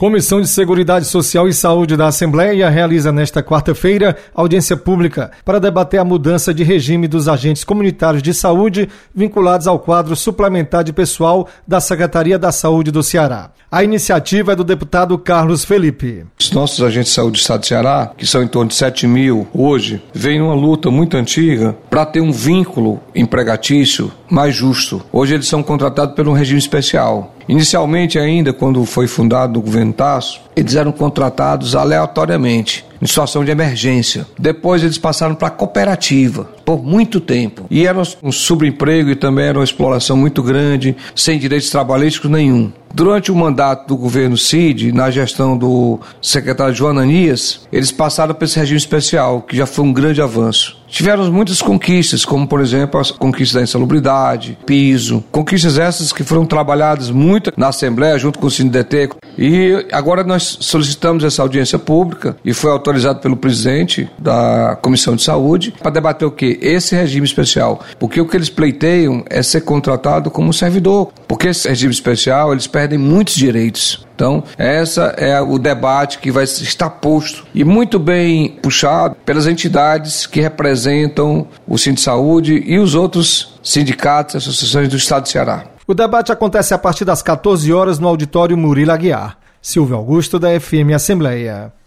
Comissão de Seguridade Social e Saúde da Assembleia realiza nesta quarta-feira audiência pública para debater a mudança de regime dos agentes comunitários de saúde vinculados ao quadro suplementar de pessoal da Secretaria da Saúde do Ceará. A iniciativa é do deputado Carlos Felipe. Os nossos agentes de saúde do estado do Ceará, que são em torno de 7 mil hoje, vêm numa luta muito antiga para ter um vínculo empregatício mais justo. Hoje eles são contratados por um regime especial. Inicialmente ainda, quando foi fundado o governo Tasso, eles eram contratados aleatoriamente, em situação de emergência. Depois eles passaram para a cooperativa, por muito tempo. E era um subemprego e também era uma exploração muito grande, sem direitos trabalhísticos nenhum. Durante o mandato do governo Cid, na gestão do secretário João Ananias, eles passaram para esse regime especial, que já foi um grande avanço. Tivemos muitas conquistas, como por exemplo a conquista da insalubridade, piso, conquistas essas que foram trabalhadas muito na Assembleia junto com o CINDET. E agora nós solicitamos essa audiência pública e foi autorizado pelo presidente da Comissão de Saúde para debater o quê? Esse regime especial. Porque o que eles pleiteiam é ser contratado como servidor. Porque esse regime especial, eles perdem muitos direitos. Então, essa é o debate que vai estar posto e muito bem puxado pelas entidades que representam o Sindisaúde e os outros sindicatos e associações do estado do Ceará. O debate acontece a partir das 14 horas no auditório Murilo Aguiar. Silvio Augusto, da FM Assembleia.